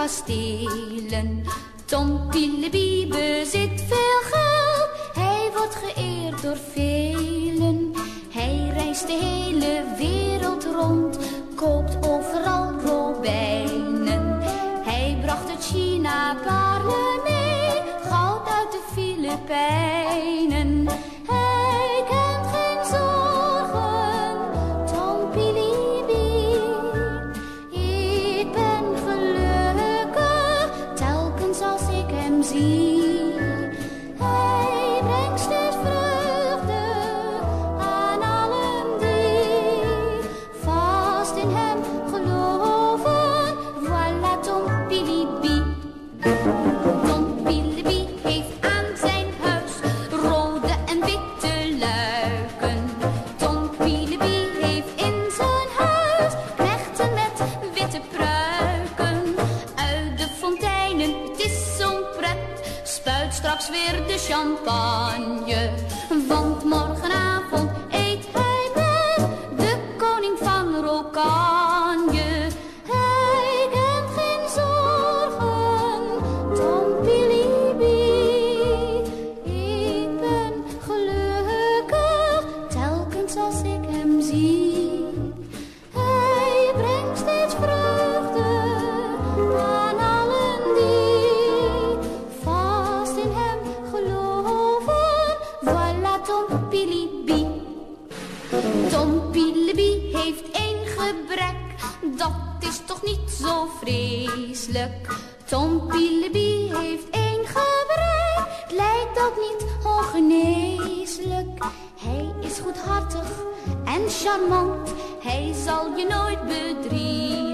kastelen. Tom Pielebie bezit veel geld, hij wordt geëerd door velen. Hij reist de hele wereld rond, koopt overal robijnen. Hij bracht uit China paarlen mee, goud uit de Filipijnen. Hij kent geen zorgen, Tom Pielebie. Ik ben gelukkig, telkens als ik hem zie. Hij brengt steeds vreugde aan allen die vast in hem geloven. Voilà Tom Pielebie. Tom Pielebie heeft aan zijn huis rode en witte luiken. Tom Pielebie heeft in zijn huis knechten met witte pruiken. Uit de fonteinen, het is zo'n pret, spuit straks weer de champagne. Want morgenavond eet hij met de koning van Rokanje. Hij kent geen zorgen, Tom Pielebie. Ik ben gelukkig, telkens als ik hem zie. Hij brengt steeds vreugde aan allen die vast in hem geloven. Voilà Tom Pielebie. Tom Pielebie heeft één gebrek, dat is toch niet zo vreselijk. Tom Pielebie heeft één gebrek, het lijkt ook niet ongeneeslijk. Hij is goedhartig en charmant, hij zal je nooit bedriegen.